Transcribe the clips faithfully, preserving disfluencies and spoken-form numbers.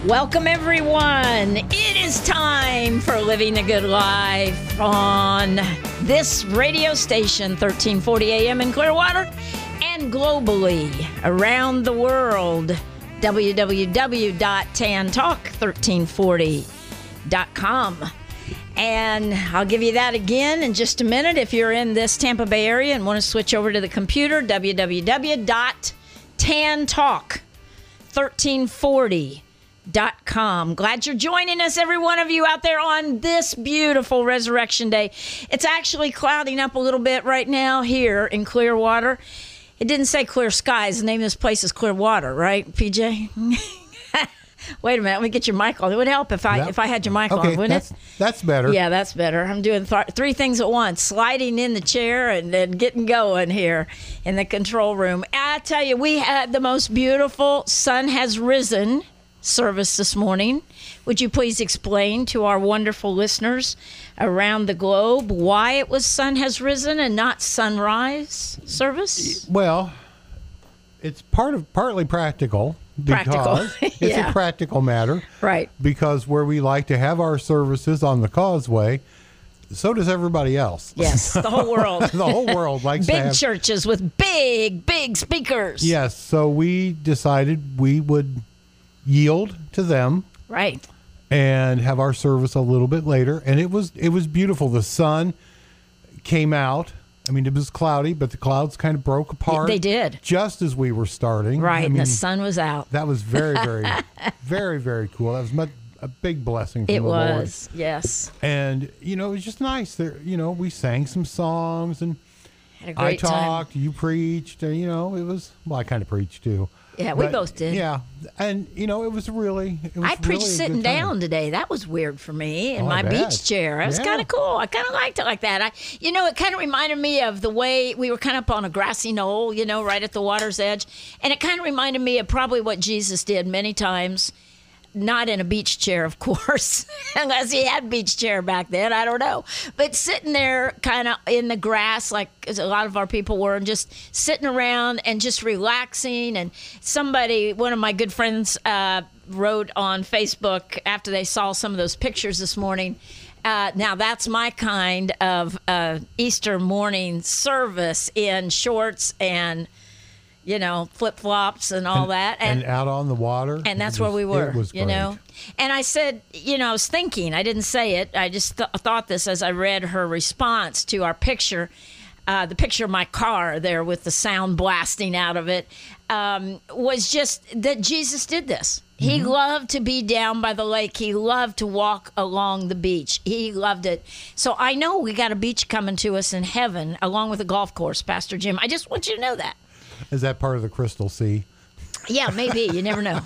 Welcome, everyone. It is time for Living a Good Life on this radio station, thirteen forty A M in Clearwater, and globally around the world, w w w dot tan talk thirteen forty dot com. And I'll give you that again in just a minute. If you're in this Tampa Bay area and want to switch over to the computer, w w w dot tan talk thirteen forty dot com. Glad you're joining us, every one of you out there on this beautiful Resurrection Day. It's actually clouding up a little bit right now here in Clearwater. It didn't say clear skies. The name of this place is Clearwater, right, P J? Wait a minute. Let me get your mic on. It would help if I that, if I had your mic okay, on, wouldn't that's, it? That's better. Yeah, that's better. I'm doing th- three things at once. Sliding in the chair and then getting going here in the control room. I tell you, we had the most beautiful Sun Has Risen service this morning. Would you please explain to our wonderful listeners around the globe why it was Sun Has Risen and not sunrise service? Well, it's part of partly practical. Practical. It's yeah. a practical matter. Right. Because where we like to have our services on the causeway, so does everybody else. Yes, the whole world. The whole world likes big to have... churches with big, big speakers. Yes, so we decided we would yield to them. Right. And have our service a little bit later. And it was it was beautiful. The sun came out. I mean, it was cloudy, but the clouds kind of broke apart. They did. Just as we were starting. Right, I and mean, the sun was out. That was very, very, very, very cool. That was much, a big blessing from it the Lord. It was, yes. And, you know, it was just nice. There, you know, we sang some songs, and Had a great I talked, time. You preached, and, you know, it was, well, I kind of preached, too. Yeah, but, we both did. Yeah, and, you know, it was really, it was I preached really sitting down today. That was weird for me in oh, my I bet. beach chair. It was yeah. kind of cool. I kind of liked it like that. I, you know, it kind of reminded me of the way we were kind of up on a grassy knoll, you know, right at the water's edge. And it kind of reminded me of probably what Jesus did many times. Not in a beach chair, of course, unless he had a beach chair back then. I don't know. But sitting there kind of in the grass, like a lot of our people were, and just sitting around and just relaxing. And somebody, one of my good friends, uh, wrote on Facebook after they saw some of those pictures this morning, Uh, now, that's my kind of uh, Easter morning service in shorts and, you know, flip-flops and all and, that. And, and out on the water. And that's was, where we were, it was you great. know. And I said, you know, I was thinking, I didn't say it. I just th- thought this as I read her response to our picture, uh, the picture of my car there with the sound blasting out of it, um, was just that Jesus did this. He mm-hmm. loved to be down by the lake. He loved to walk along the beach. He loved it. So I know we got a beach coming to us in heaven along with a golf course, Pastor Jim. I just want you to know that. Is that part of the Crystal Sea? Yeah, maybe. You never know.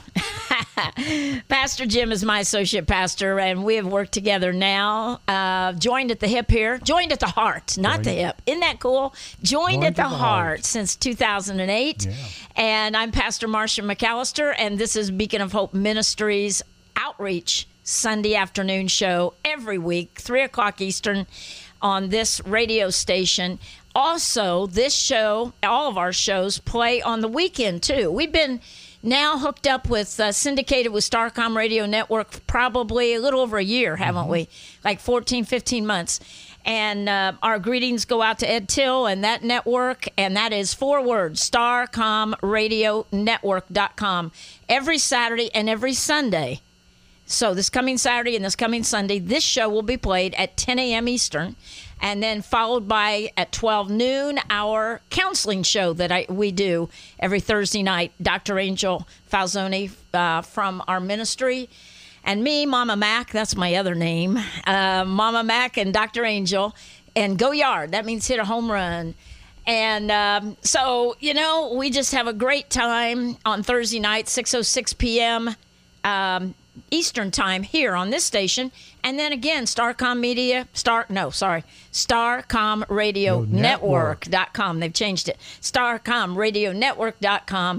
Pastor Jim is my associate pastor, and we have worked together now. Uh, joined at the hip here. Joined at the heart, not joined. the hip. Isn't that cool? Joined, joined at the, the heart, heart since two thousand eight. Yeah. And I'm Pastor Marcia McAllister, and this is Beacon of Hope Ministries Outreach Sunday afternoon show every week, three o'clock Eastern on this radio station. Also, this show, all of our shows, play on the weekend, too. We've been now hooked up with, uh, syndicated with Starcom Radio Network probably a little over a year, haven't mm-hmm. we? Like fourteen, fifteen months. And uh, our greetings go out to Ed Till and that network, and that is four words, starcom radio network dot com, every Saturday and every Sunday. So this coming Saturday and this coming Sunday, this show will be played at ten a.m. Eastern, and then followed by at twelve noon, our counseling show that I we do every Thursday night. Doctor Angel Falzoni uh, from our ministry, and me, Mama Mac, that's my other name, uh, Mama Mac and Doctor Angel, and go yard. That means hit a home run. And um, so, you know, we just have a great time on Thursday night, six oh six p.m., um, Eastern time here on this station. And then again, Starcom Media, Star, no, sorry, Starcom Radio Network dot com. They've changed it. Starcom Radio Network dot com.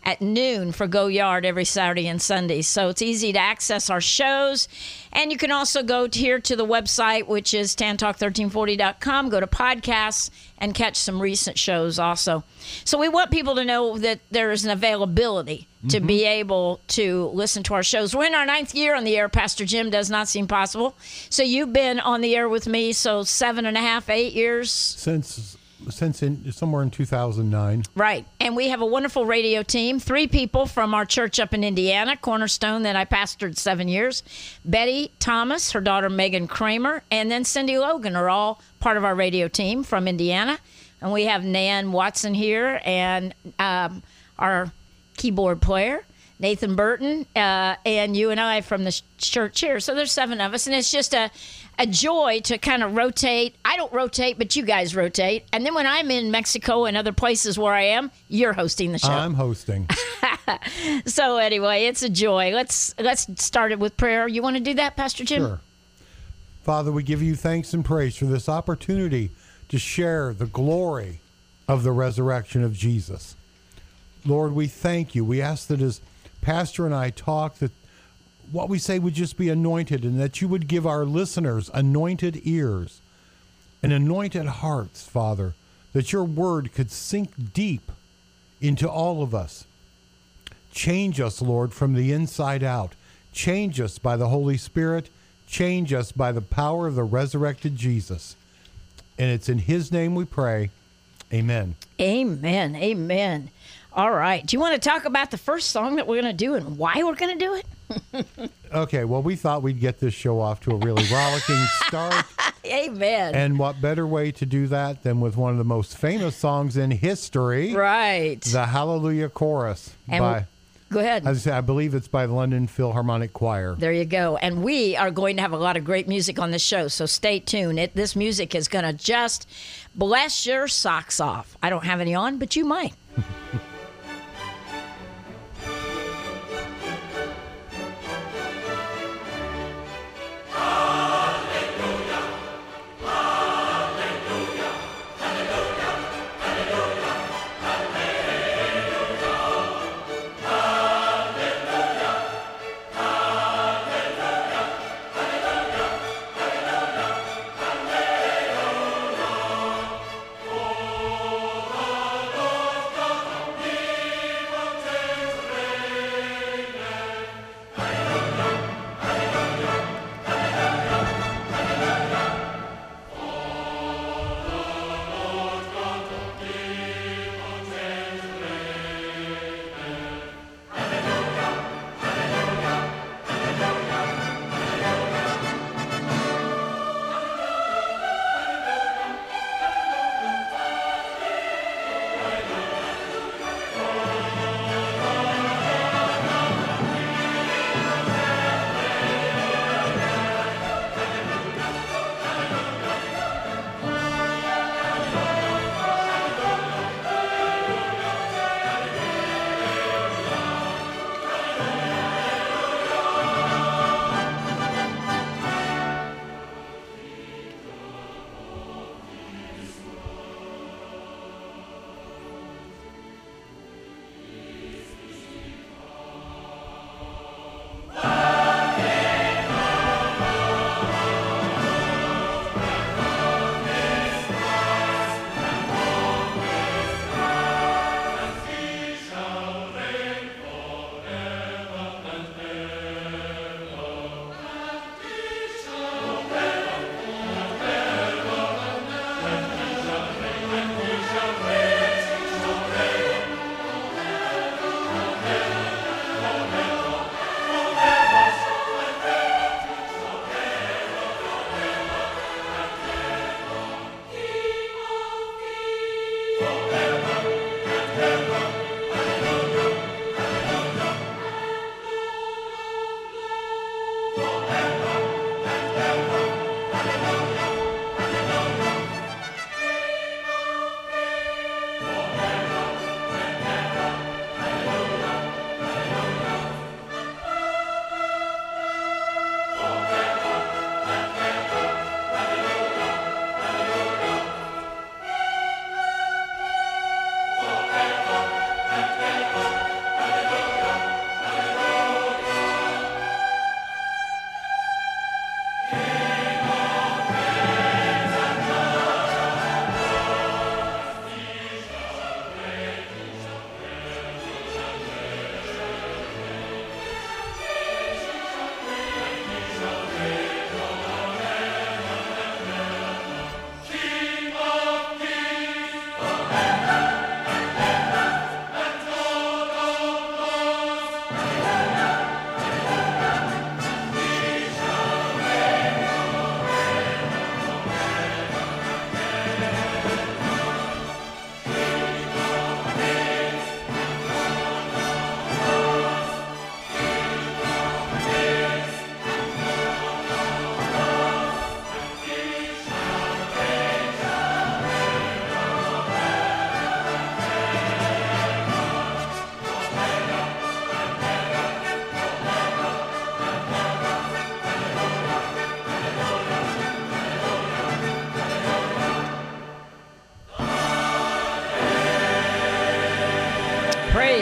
at noon for Go Yard every Saturday and Sunday. So it's easy to access our shows. And you can also go to here to the website, which is tan talk thirteen forty dot com, go to podcasts, and catch some recent shows also. So we want people to know that there is an availability to mm-hmm. be able to listen to our shows. We're in our ninth year on the air. Pastor Jim, does not seem possible. So you've been on the air with me, so seven and a half, eight years? Since... Since in, somewhere in two thousand nine. Right. And we have a wonderful radio team. Three people from our church up in Indiana, Cornerstone, that I pastored seven years. Betty Thomas, her daughter Megan Kramer, and then Cindy Logan are all part of our radio team from Indiana. And we have Nan Watson here and um, our keyboard player, Nathan Burton, uh, and you and I from the church here. So there's seven of us, and it's just a, a joy to kind of rotate. I don't rotate, but you guys rotate. And then when I'm in Mexico and other places where I am, you're hosting the show. I'm hosting. So anyway, it's a joy. Let's let's start it with prayer. You want to do that, Pastor Jim? Sure. Father, we give you thanks and praise for this opportunity to share the glory of the resurrection of Jesus. Lord, we thank you. We ask that as Pastor and I talk, that what we say would just be anointed, and that you would give our listeners anointed ears and anointed hearts, Father, that your word could sink deep into all of us. Change us, Lord, from the inside out. Change us by the Holy Spirit. Change us by the power of the resurrected Jesus. And it's in his name we pray. Amen. Amen. Amen. All right. Do you want to talk about the first song that we're going to do and why we're going to do it? Okay. Well, we thought we'd get this show off to a really rollicking start. Amen. And what better way to do that than with one of the most famous songs in history? Right. The Hallelujah Chorus. And by, go ahead. As I, say, I believe it's by the London Philharmonic Choir. There you go. And we are going to have a lot of great music on this show, so stay tuned. It, this music is going to just bless your socks off. I don't have any on, but you might.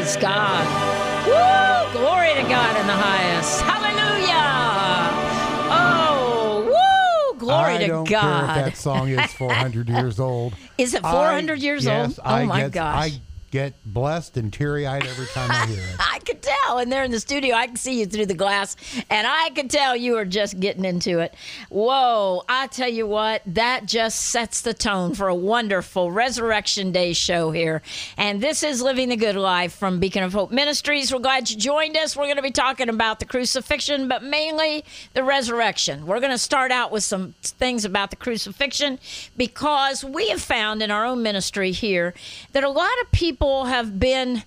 Praise God. Woo! Glory to God in the highest. Hallelujah. Oh, woo! Glory I to don't God. care if that song is four hundred years old. Is it four hundred I, years yes, old? Oh, I my get, gosh. I get blessed and teary-eyed every time I hear it. I could tell. And there in the studio, I can see you through the glass, and I could tell you are just getting into it. Whoa. I tell you what, that just sets the tone for a wonderful Resurrection Day show here. And this is Living the Good Life from Beacon of Hope Ministries. We're glad you joined us. We're going to be talking about the crucifixion, but mainly the resurrection. We're going to start out with some things about the crucifixion because we have found in our own ministry here that a lot of people have been,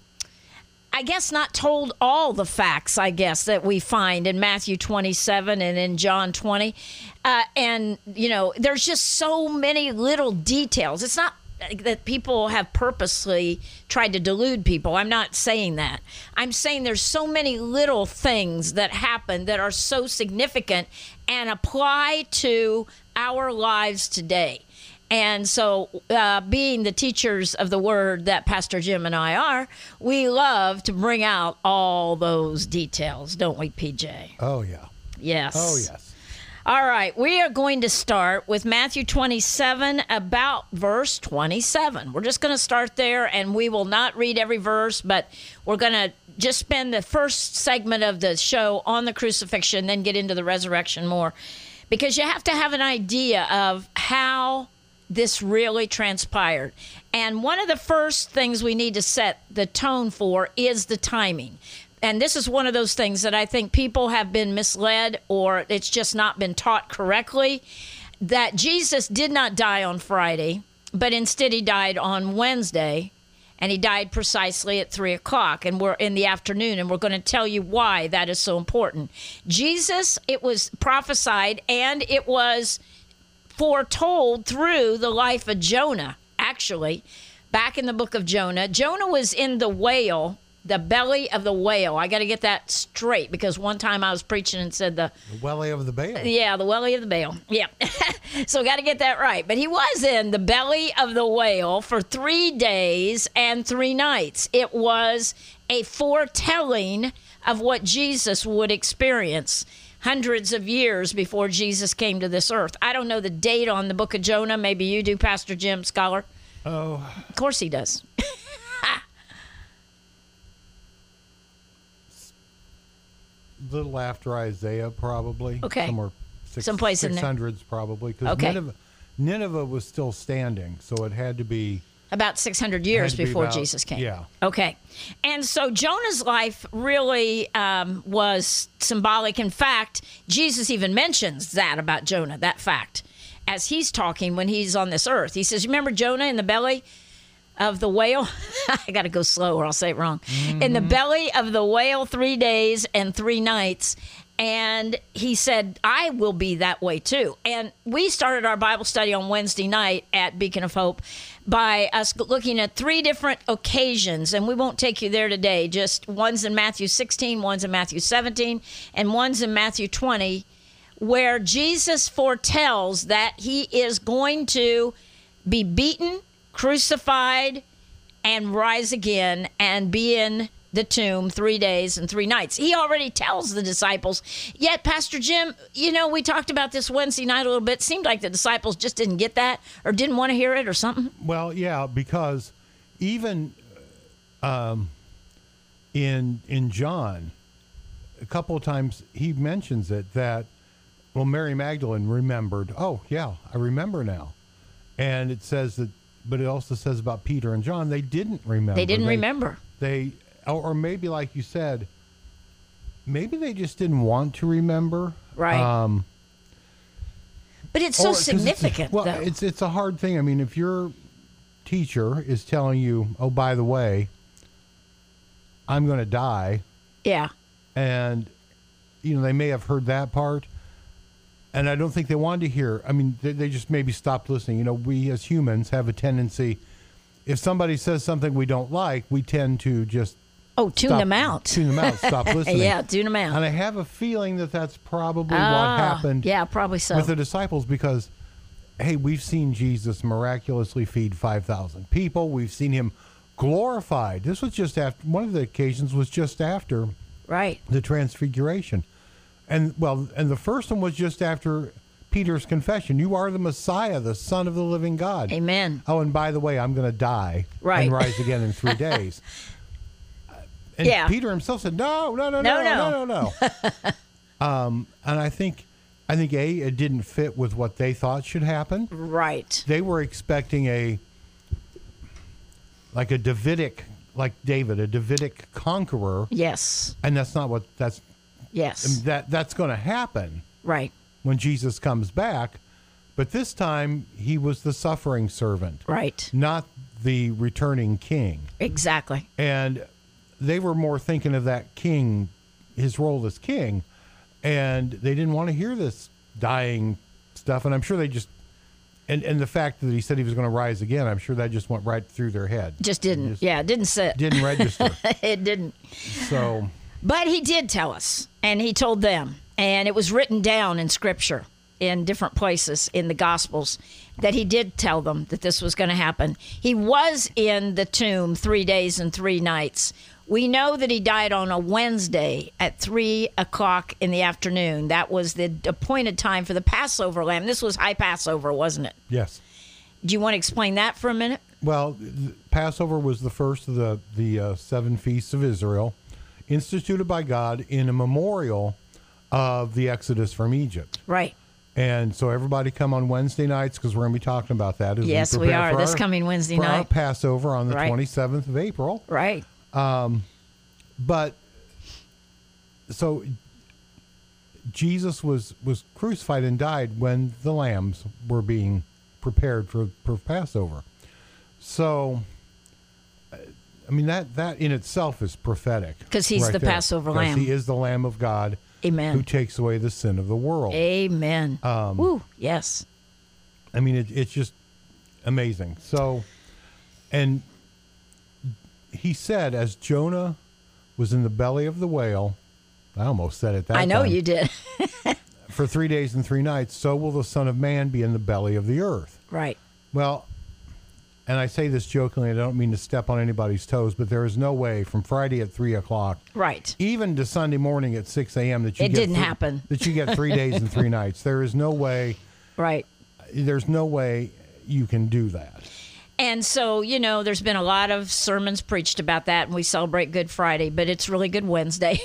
I guess, not told all the facts, I guess, that we find in Matthew twenty-seven and in John twenty. Uh, and, you know, there's just so many little details. It's not that people have purposely tried to delude people. I'm not saying that. I'm saying there's so many little things that happen that are so significant and apply to our lives today. And so, uh, being the teachers of the word that Pastor Jim and I are, we love to bring out all those details, don't we, P J? Oh, yeah. Yes. Oh, yes. All right. We are going to start with Matthew twenty-seven, about verse twenty-seven. We're just going to start there, and we will not read every verse, but we're going to just spend the first segment of the show on the crucifixion, then get into the resurrection more, because you have to have an idea of how this really transpired. And one of the first things we need to set the tone for is the timing. And this is one of those things that I think people have been misled, or it's just not been taught correctly, that Jesus did not die on Friday, but instead he died on Wednesday, and he died precisely at three o'clock, and we're in the afternoon, and we're going to tell you why that is so important. Jesus, it was prophesied, and it was foretold through the life of Jonah, actually, back in the book of Jonah. Jonah was in the whale, the belly of the whale. I got to get that straight, because one time I was preaching and said the... The belly of the whale. Yeah, the belly of the whale. Yeah. So got to get that right. But he was in the belly of the whale for three days and three nights. It was a foretelling of what Jesus would experience hundreds of years before Jesus came to this earth. I don't know the date on the book of Jonah. Maybe you do, Pastor Jim, scholar. Oh. Of course he does. Little after Isaiah, probably. Okay. Somewhere six, Someplace in there. six hundreds, probably. Because Okay. Nineveh, Nineveh was still standing, so it had to be... About six hundred years Had to be before about- Jesus came. yeah. Okay. And so Jonah's life really um, was symbolic. In fact, Jesus even mentions that about Jonah, that fact, as he's talking when he's on this earth. He says, remember Jonah in the belly of the whale? I got to go slow or I'll say it wrong. Mm-hmm. In the belly of the whale three days and three nights. And he said, I will be that way too. And we started our Bible study on Wednesday night at Beacon of Hope by us looking at three different occasions. And we won't take you there today. Just one's in Matthew sixteen, one's in Matthew seventeen, and one's in Matthew twenty, where Jesus foretells that he is going to be beaten, crucified, and rise again and be in the tomb three days and three nights. He already tells the disciples. Yet, Pastor Jim, you know, we talked about this Wednesday night a little bit. Seemed like the disciples just didn't get that or didn't want to hear it or something. Well, yeah, because even um, in in John, a couple of times he mentions it that, well, Mary Magdalene remembered. Oh, yeah, I remember now. And it says that, but it also says about Peter and John, they didn't remember. They didn't remember. They, or maybe like you said, maybe they just didn't want to remember. Right. Um, but it's so or- 'cause significant, It's, well, though. it's it's a hard thing. I mean, if your teacher is telling you, "Oh, by the way, I'm going to die," yeah. and you know they may have heard that part, and I don't think they wanted to hear. I mean, they, they just maybe stopped listening. You know, we as humans have a tendency, if somebody says something we don't like, we tend to just Oh, tune stop- them out. Tune them out. Stop listening. Yeah, tune them out. And I have a feeling that that's probably Ah, what happened. Yeah, probably so. With the disciples, because, hey, we've seen Jesus miraculously feed five thousand people. We've seen him glorified. This was just after, one of the occasions was just after Right. the transfiguration. And, well, and the first one was just after Peter's confession. You are the Messiah, the Son of the living God. Amen. Oh, and by the way, I'm going to die Right. and rise again in three days. And Yeah. Peter himself said, no, no, no, no, No, no, no, no. no. um, and I think, I think, A, it didn't fit with what they thought should happen. Right. They were expecting a, like a Davidic, like David, a Davidic conqueror. Yes. And that's not what, that's, Yes. that that's going to happen Right. when Jesus comes back. But this time, he was the suffering servant, Right. not the returning king. Exactly. And they were more thinking of that king, his role as king, and they didn't want to hear this dying stuff. And I'm sure they just, and, and the fact that he said he was going to rise again, I'm sure that just went right through their head. Just didn't. Just yeah, it didn't sit. Didn't register. It didn't. So, But he did tell us, and he told them, and it was written down in Scripture in different places in the Gospels, that he did tell them that this was going to happen. He was in the tomb three days and three nights. We know that he died on a Wednesday at three o'clock in the afternoon. That was the appointed time for the Passover lamb. This was high Passover, wasn't it? yes. Do you want to explain that for a minute? Well, th- Passover was the first of the, the uh, seven feasts of Israel, instituted by God in a memorial of the Exodus from Egypt. Right. And so everybody come on Wednesday nights because we're going to be talking about that. As Yes, we, we prepare are. for This our- coming Wednesday for our night. Passover on the Right. twenty-seventh of April. Right. But so Jesus was, was crucified and died when the lambs were being prepared for, for Passover. So, I mean, that, that in itself is prophetic. 'Cause he's right the there. Passover 'Cause lamb. He is the Lamb of God Amen. who takes away the sin of the world. Amen. Um, Woo. Yes. I mean, it, it's just amazing. So, and he said, as Jonah was in the belly of the whale, I almost said it that I know time, you did. for three days and three nights, so will the Son of Man be in the belly of the earth. Right. Well, and I say this jokingly, I don't mean to step on anybody's toes, but there is no way from Friday at three o'clock, Right. even to Sunday morning at six a.m. that you It get didn't three- happen. that you get three days and three nights. There is no way. Right. There's no way you can do that. And so, you know, there's been a lot of sermons preached about that, and we celebrate Good Friday, but it's really Good Wednesday.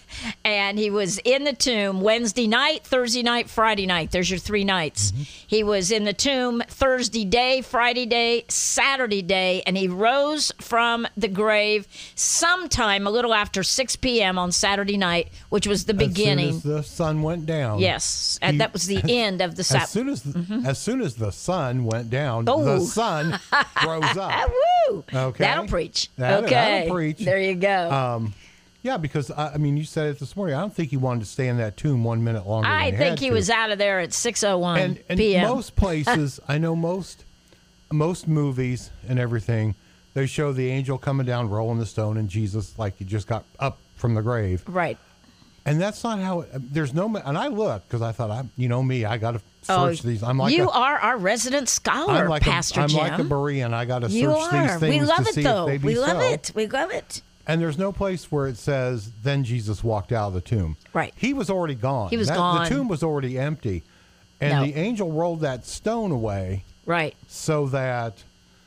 And he was in the tomb Wednesday night, Thursday night, Friday night. There's your three nights. Mm-hmm. He was in the tomb Thursday day, Friday day, Saturday day, and he rose from the grave sometime a little after six p.m. on Saturday night, which was the beginning. As soon as the sun went down. Yes, and he- that was the end of the As Sabbath. soon as the, as soon as the sun went down, Oh. the sun rose up. Woo! Okay. That'll preach. That'll- okay. that'll preach. There you go. Um, yeah, because I, I mean, you said it this morning. I don't think he wanted to stay in that tomb one minute longer. than I he think had he to. was out of there at six oh one And, and p.m. most places, I know most most movies and everything, they show the angel coming down, rolling the stone, and Jesus like he just got up from the grave. Right. And that's not how. There's no. And I looked because I thought, I, you know me, I got to search these. I'm like you a, are our resident scholar, I'm like Pastor a, I'm Jim. like a Berean. I got to you search are. these things we love to it, see though. if they be we love so. it. We love it. And there's no place where it says, then Jesus walked out of the tomb. Right. He was already gone. He was That- gone. The tomb was already empty. And No. the angel rolled that stone away Right. so that,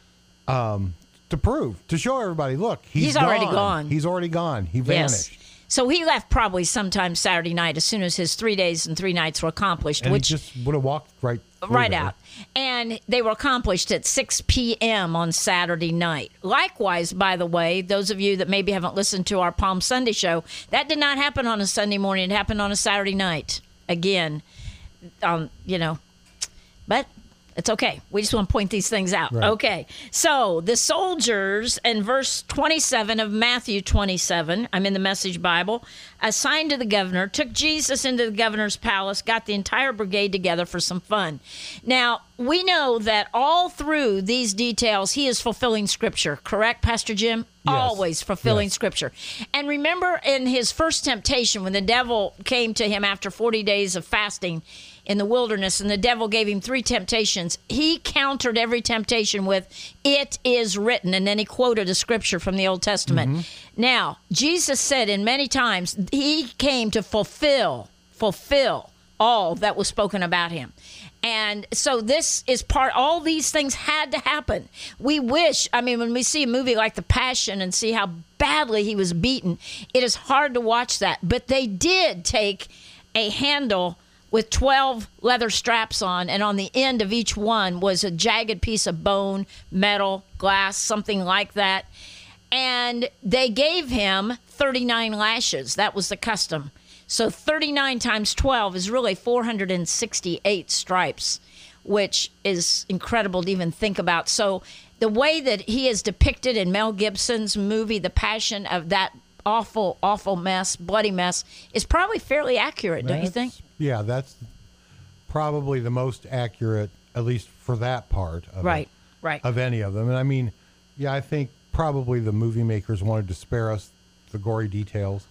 um, to prove, to show everybody, look, he's, He's already gone. He's already gone. He vanished. Yes. So he left probably sometime Saturday night as soon as his three days and three nights were accomplished, And which he just would have walked right through right there. out. And they were accomplished at six p.m. on Saturday night. Likewise, by the way, those of you that maybe haven't listened to our Palm Sunday show, that did not happen on a Sunday morning. It happened on a Saturday night. Again, um, you know, but it's okay. We just want to point these things out. Right. Okay. So the soldiers in verse twenty-seven of Matthew twenty-seven, I'm in the Message Bible, assigned to the governor, took Jesus into the governor's palace, got the entire brigade together for some fun. Now, we know that all through these details, he is fulfilling Scripture, correct, Pastor Jim? Yes. Always fulfilling Yes. Scripture. And remember in his first temptation, when the devil came to him after forty days of fasting, in the wilderness, and the devil gave him three temptations. He countered every temptation with, "It is written," and then he quoted a scripture from the Old Testament. Mm-hmm. Now, Jesus said in many times he came to fulfill, fulfill all that was spoken about him. And so this is part, all these things had to happen. We wish, I mean, when we see a movie like The Passion and see how badly he was beaten, it is hard to watch that. But they did take a handle with twelve leather straps on, and on the end of each one was a jagged piece of bone, metal, glass, something like that. And they gave him thirty-nine lashes. That was the custom. So thirty-nine times twelve is really four hundred sixty-eight stripes, which is incredible to even think about. So the way that he is depicted in Mel Gibson's movie, The Passion, of that awful, awful mess, bloody mess, is probably fairly accurate, don't That's, you think? Yeah, that's probably the most accurate, at least for that part of Right, it, right. of any of them. And I mean, yeah, I think probably the movie makers wanted to spare us the gory details.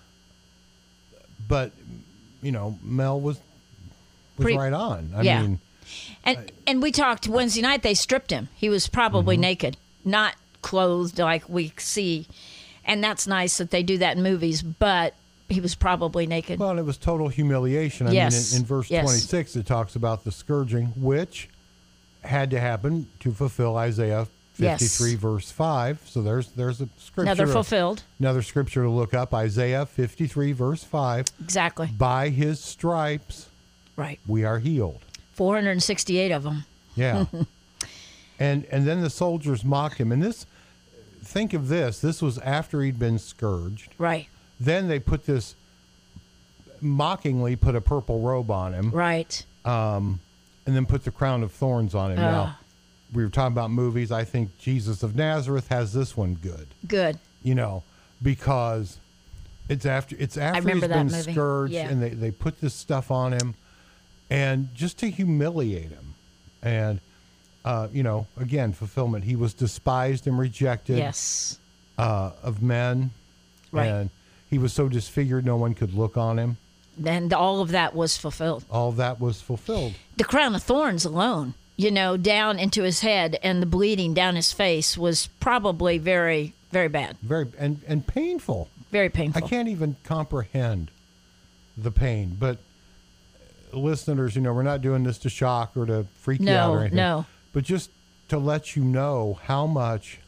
But, you know, Mel was was Pretty, right on. I yeah. mean, and I, and we talked Wednesday night. They stripped him. He was probably mm-hmm. naked, not clothed like we see, and that's nice that they do that in movies. But he was probably naked. Well, it was total humiliation. I yes. mean, in, in verse yes. twenty-six, it talks about the scourging, which had to happen to fulfill Isaiah fifty-three, yes. verse five. So there's there's a scripture. Another fulfilled. Another scripture to look up, Isaiah fifty-three, verse five. Exactly. By his stripes, right, we are healed. four hundred sixty-eight of them. Yeah. and and then the soldiers mocked him. And this, think of this, this was after he'd been scourged. Right. Then they put this, mockingly put a purple robe on him. Right. Um, and then put the crown of thorns on him. Uh. Now, we were talking about movies. I think Jesus of Nazareth has this one good. Good. You know, because it's after it's after he's been movie. scourged, yeah. and they, they put this stuff on him, and just to humiliate him, and uh, you know, again, fulfillment. He was despised and rejected. Yes. Uh, of men, right. And he was so disfigured, no one could look on him. And all of that was fulfilled. All of that was fulfilled. The crown of thorns alone, you know, down into his head and the bleeding down his face was probably very, very bad. Very and, and painful. Very painful. I can't even comprehend the pain. But listeners, you know, we're not doing this to shock or to freak no, you out or anything. No, no. But just to let you know how much,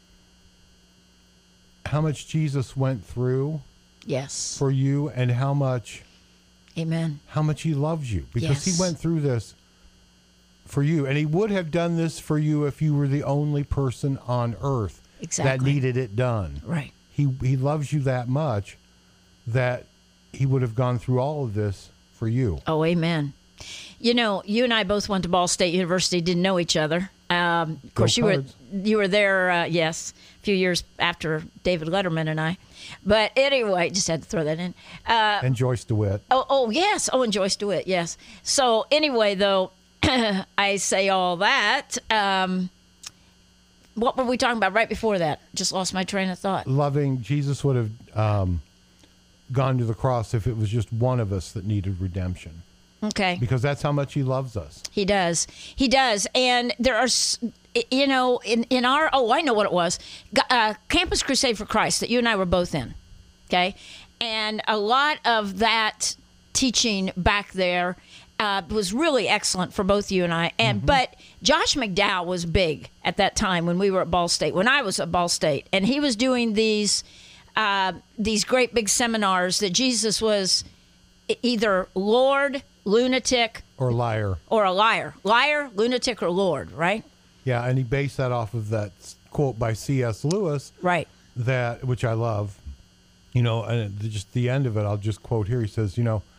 how much Jesus went through. Yes. For you, and how much. Amen. How much he loves you, because yes. he went through this for you, and he would have done this for you if you were the only person on earth exactly. that needed it done. Right. He he loves you that much that he would have gone through all of this for you. Oh, amen. You know, you and I both went to Ball State University, didn't know each other. Um, of course, you were you were there, uh, yes, a few years after David Letterman and I. But anyway, just had to throw that in. Uh, and Joyce DeWitt. Oh, oh, yes. Oh, and Joyce DeWitt, yes. So anyway, though, I say all that. Um, what were we talking about right before that? Just lost my train of thought. Loving. Jesus would have um, gone to the cross if it was just one of us that needed redemption. Okay. Because that's how much he loves us. He does. He does. And there are, you know, in, in our, oh, I know what it was, uh, Campus Crusade for Christ that you and I were both in, okay? And a lot of that teaching back there uh, was really excellent for both you and I. And mm-hmm. But Josh McDowell was big at that time when we were at Ball State, when I was at Ball State. And he was doing these uh, these great big seminars that Jesus was either Lord, lunatic, or liar, or a liar, liar, lunatic, or Lord, right? Yeah, and he based that off of that quote by C S Lewis, right? That which I love, you know, and just the end of it, I'll just quote here. He says, you know,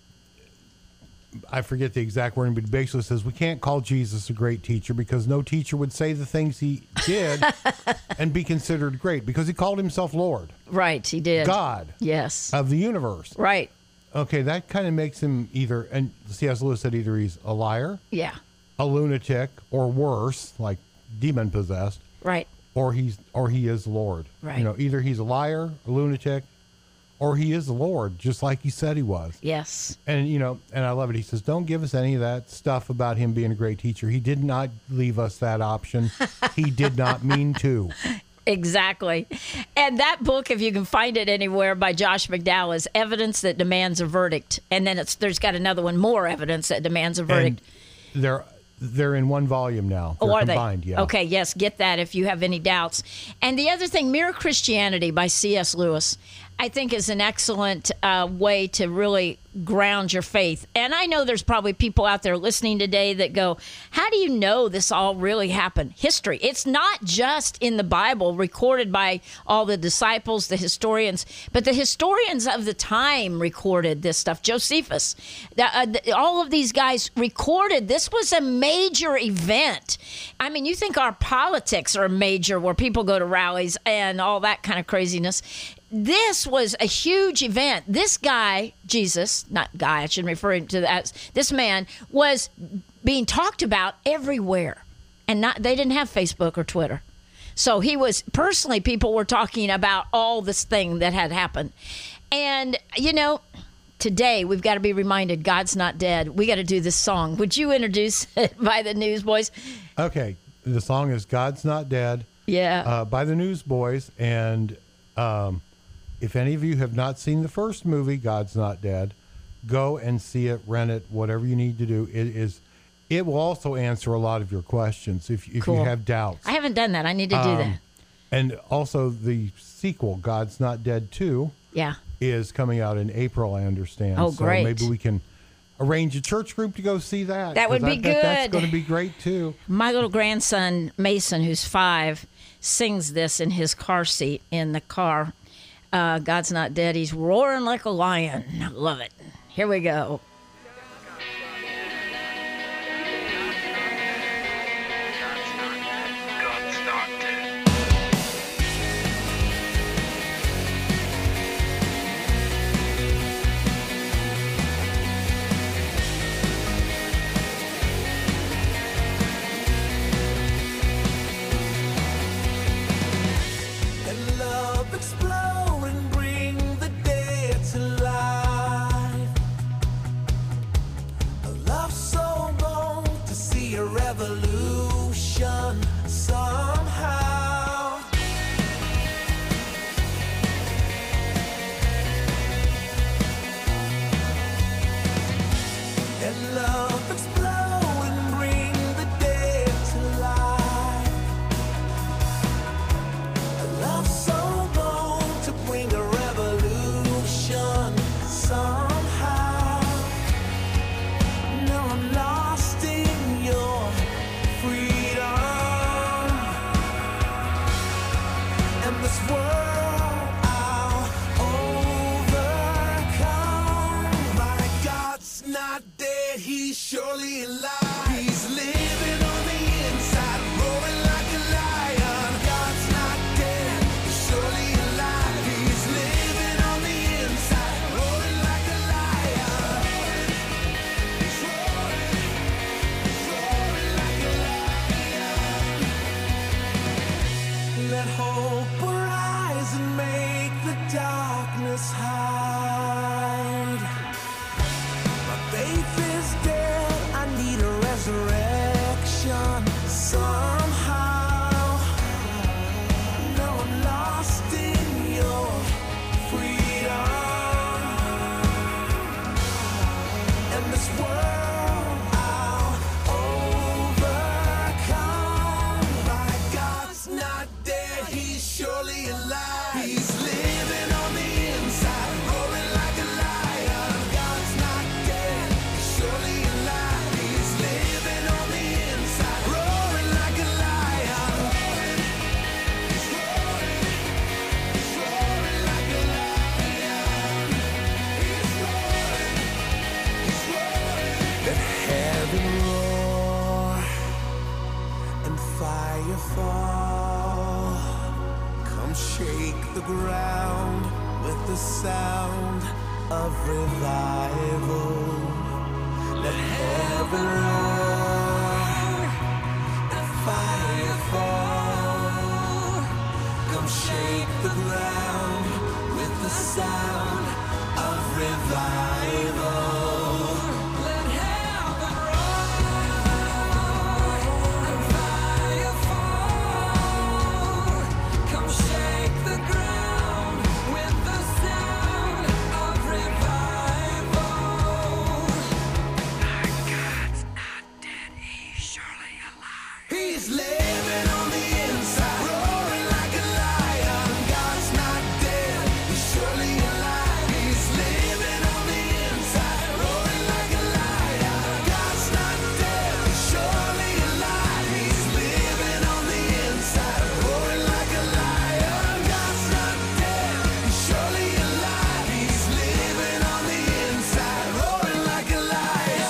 I forget the exact wording, but he basically says we can't call Jesus a great teacher because no teacher would say the things he did and be considered great because he called himself Lord. Right, he did. God, yes, of the universe. Right. Okay, that kind of makes him either, and C S Lewis said either he's a liar, yeah, a lunatic, or worse, like demon possessed, right, or he's or he is Lord. Right. You know, either he's a liar, a lunatic, or he is Lord, just like he said he was. Yes. And, you know, and I love it. He says, don't give us any of that stuff about him being a great teacher. He did not leave us that option. He did not mean to. Exactly. And that book, if you can find it anywhere, by Josh McDowell, is Evidence That Demands a Verdict. And then it's there's got another one, More Evidence That Demands a Verdict. And they're they're in one volume now. They're Oh, are combined, they? Yeah. Okay, yes, get that if you have any doubts. And the other thing, Mere Christianity by C S. Lewis, I think is an excellent uh, way to really ground your faith. And I know there's probably people out there listening today that go, how do you know this all really happened? History. It's not just in the Bible recorded by all the disciples, the historians, but the historians of the time recorded this stuff. Josephus, the, uh, the, all of these guys recorded. This was a major event. I mean, you think our politics are major, where people go to rallies and all that kind of craziness. This was a huge event. This guy, Jesus, not guy, I shouldn't refer to that. This man was being talked about everywhere. And not they didn't have Facebook or Twitter. So he was, personally, people were talking about all this thing that had happened. And, you know, today we've got to be reminded God's not dead. We got to do this song. Would you introduce it by the Newsboys? Okay. The song is God's Not Dead. Yeah. Uh, by the Newsboys. And um, if any of you have not seen the first movie, God's Not Dead, go and see it, rent it, whatever you need to do. It is. It will also answer a lot of your questions if, if Cool. you have doubts. I haven't done that. I need to do Um, that. And also the sequel, God's Not Dead two, Yeah. is coming out in April, I understand. Oh, so great. maybe we can arrange a church group to go see that. That would 'cause I be bet That's good. going to be great, too. My little grandson, Mason, who's five, sings this in his car seat in the car. Uh, God's not dead. He's roaring like a lion. I love it. Here we go. God's not dead. And love explode and bring the dead to life. A love so long to see a revolution somehow. And love explode and bring the dead to life. A love so long to bring a revolution somehow. Now I'm lost in your freedom, and this world I'll overcome. My God's not dead, he's surely alive. He's living on the inside, roaring like a lion. God's not dead, he's surely alive. He's living on the inside, roaring like a lion. He's roaring, he's roaring like a lion. Let hope arise and make the darkness hide. My faith is dead, I need a resurrection somehow. Now I'm lost in your freedom, and this world I'll overcome. My God's not dead, he's surely alive. He's living on the inside, roaring like a lion. God's not dead, he's surely alive. He's living on the inside, roaring like a lion. He's roaring, he's roaring like a lion. He's roaring, he's roaring. Let heaven roar and fire fall. Come shake the ground with the sound of revival. Let heaven roar and fire fall. Come shake the ground with the the sound of revival. Let heaven roar and fire fall. Come shake the ground with the sound of revival. Our God's not dead, he's surely alive. He's living on the inside, roaring like a lion. God's not dead, he's surely alive. He's living on the inside, roaring like a lion. God's not dead, he's surely alive. He's living on the inside, roaring like a lion. God's not dead, he's surely alive. He's living on the inside, roaring like a lion.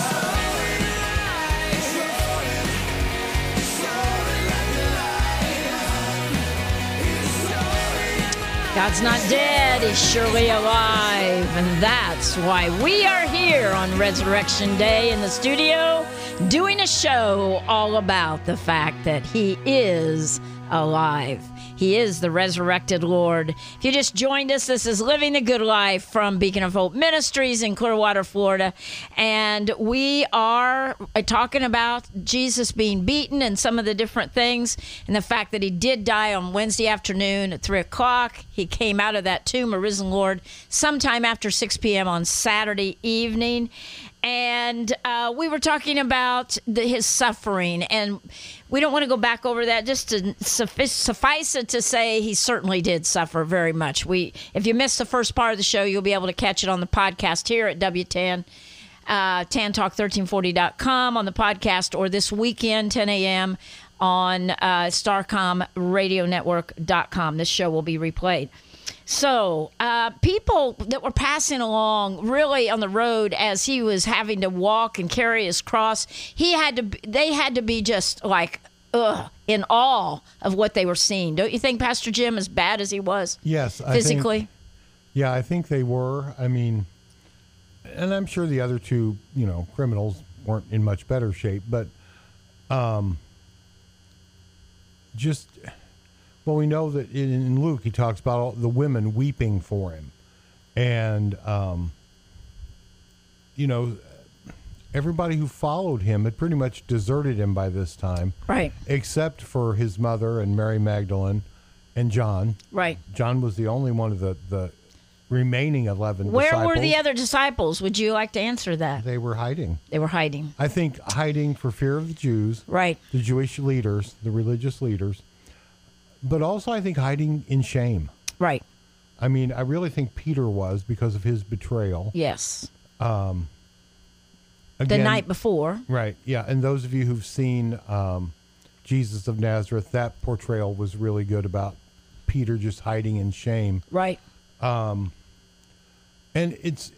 He's roaring, he's roaring like a lion. He's roaring. God's not dead, he's surely alive. And that's why we are here on Resurrection Day in the studio doing a show all about the fact that he is alive. He is the resurrected Lord. If you just joined us, this is Living the Good Life from Beacon of Hope Ministries in Clearwater, Florida. And we are talking about Jesus being beaten and some of the different things, and the fact that he did die on Wednesday afternoon at three o'clock. He came out of that tomb, a risen Lord, sometime after six p.m. on Saturday evening. And uh, we were talking about the, his suffering, and we don't want to go back over that. Just to suffice, suffice it to say, he certainly did suffer very much. We, if you missed the first part of the show, you'll be able to catch it on the podcast here at W ten, uh, tan talk thirteen forty dot com on the podcast, or this weekend, ten a.m. on uh, starcom radio network dot com. This show will be replayed. So, uh, people that were passing along really on the road as he was having to walk and carry his cross, he had to, be, they had to be just like, ugh, in awe of what they were seeing. Don't you think, Pastor Jim, as bad as he was? Yes. I physically? think, yeah, I think they were. I mean, and I'm sure the other two, you know, criminals weren't in much better shape, but um, just... Well, we know that in, in Luke, he talks about all the women weeping for him. And, um, you know, everybody who followed him had pretty much deserted him by this time. Right. Except for his mother and Mary Magdalene and John. Right. John was the only one of the, the remaining eleven Where disciples. were the other disciples? Would you like to answer that? They were hiding. They were hiding. I think hiding for fear of the Jews. Right. The Jewish leaders, the religious leaders. But also, I think, hiding in shame. Right. I mean, I really think Peter was because of his betrayal. Yes. Again, the night before. Right, yeah. And those of you who've seen um, Jesus of Nazareth, that portrayal was really good about Peter just hiding in shame. Right. Um, and it's...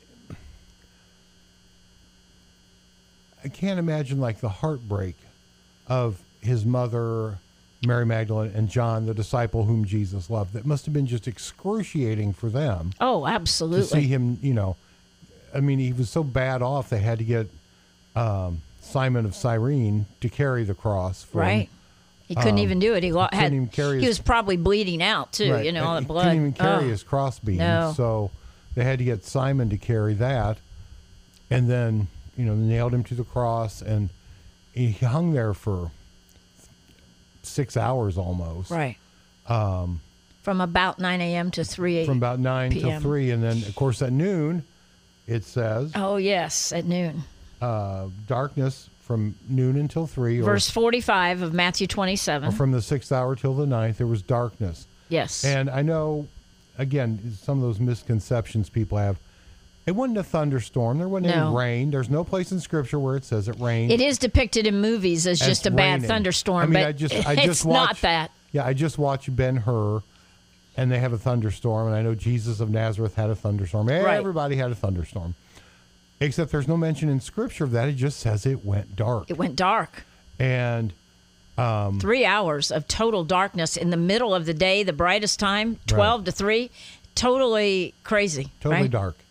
I can't imagine, like, the heartbreak of his mother... Mary Magdalene and John, the disciple whom Jesus loved. That must have been just excruciating for them. Oh, absolutely. To see him, you know, I mean, he was so bad off, they had to get um, Simon of Cyrene to carry the cross for right. him. He couldn't um, even do it. He, lo- he had. even carry He his, was probably bleeding out too. right, You know, all he that blood. couldn't even carry oh. his crossbeam. No. So they had to get Simon to carry that, and then you know nailed him to the cross, and he hung there for six hours almost. Right. Um, from about nine a.m. to three a.m. From about nine p m. till three, and then of course at noon, it says. Oh yes, at noon. Uh, darkness from noon until three. Verse or, forty-five of Matthew twenty-seven. Or from the sixth hour till the ninth, there was darkness. Yes. And I know, again, some of those misconceptions people have. It wasn't a thunderstorm. There wasn't No. any rain. There's no place in Scripture where it says it rained. It is depicted in movies as, as just a bad raining. thunderstorm, I mean, but I just, I it's just not watched, that. Yeah, I just watched Ben-Hur, and they have a thunderstorm, and I know Jesus of Nazareth had a thunderstorm. Right. Everybody had a thunderstorm. Except there's no mention in Scripture of that. It just says it went dark. It went dark. And um, three hours of total darkness in the middle of the day, the brightest time, twelve Right. to three. Totally crazy. totally right? dark.